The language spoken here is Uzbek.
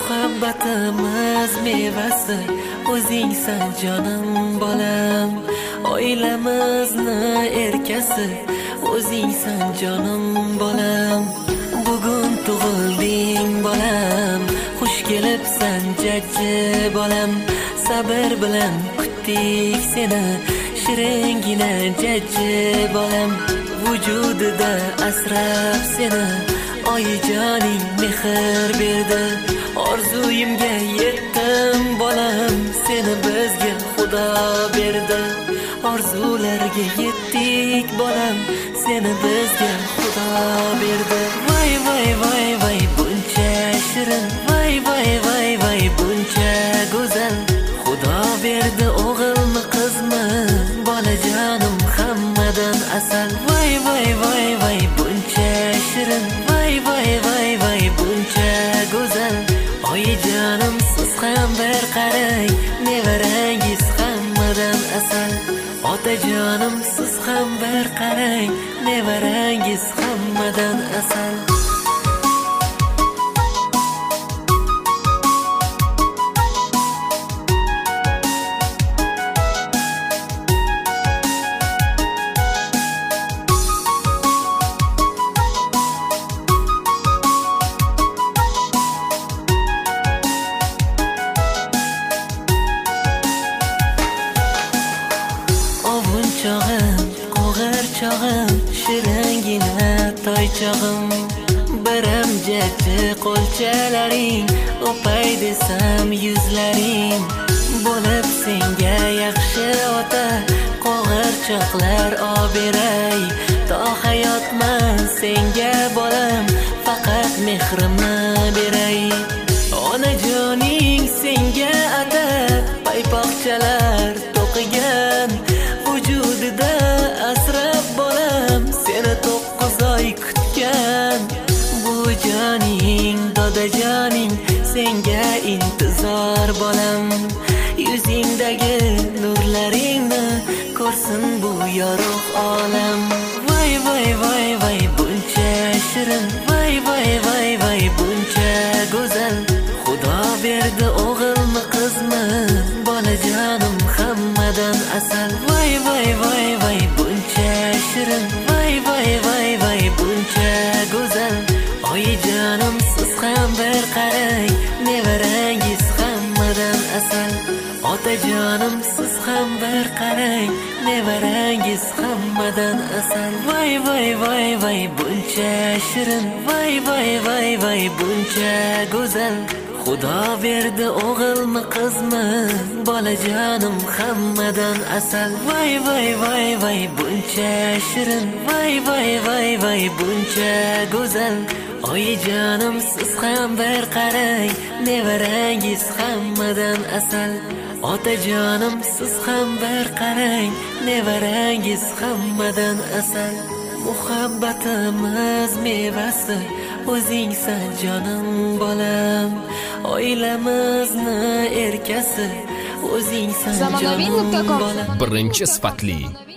Muhabbatimiz mevasi o'zingsan jonim bolam, oilamizni erkasi o'zingsan jonim bolam. Bugun tug'ilding bolam, xush kelibsan jajji bolam. Sabr bilan kutdik seni, shiringina jajji bolam. Vujudida asrab seni oyijoning mehr berdi. Orzuyimga yetdim bolam, seni bizga Xudo berdi. Orzularga yetdik bolam, seni bizga Xudo berdi. Voy voy voy voy buncha shirin, voy voy voy voy buncha go'zal. Xudo berdi o'g'ilmi qizmi, bolajonim hammadan asal. Voy voy voy voy buncha shirin, voy voy voy voy buncha go'zal. Oyijonim siz ham bir qarang, nevarangiz hammadan asal. Otajonim siz ham bir qarang, nevarangiz hammadan asal. Chog'im, qo'g'ir chog'im, shiringina toy chog'im. Biram jajji qo'lchalaring, o'pay desam yuzlaring. Bo'lib senga yaxshi ota, qo'g'irchoqlar oberay. To hayotman senga bolam, faqat mehrimni beray. Onajoning senga atab, paypoqchalar to'qigan. Vujudida asrab bolam, seni 9 oy kutgan. Bu joning, dodajoning, senga intizor bolam. Yuzingdagi nurlaringni ko'rsin bu yorug' olam. Voy voy voy voy buncha shirin, voy voy voy voy buncha go'zal. Xudo berdi o'g'ilmi qizmi, bolajonim hammadan asal. Voy voy voy voy buncha shirin, voy voy voy voy buncha go'zal. Oyijonim siz ham bir qarang, nevarangiz hammadan asal. Otajonim siz ham bir qarang, nevarangiz hammadan asal. Voy voy voy voy buncha shirin, voy voy voy voy buncha go'zal. Xudo berdi o'g'ilmi qizmi, bolajonim hammadan asal. Voy voy voy voy buncha shirin, voy voy voy voy buncha go'zal. Oyijonim siz ham bir qarang, nevarangiz hammadan asal. Otajonim siz ham bir qarang, nevarangiz hammadan asal. Muhabbatimiz mevasi o'zingsan jonim bolam, oilamizni erkasi o'zingsan jonim bolam. Birinchi sifatli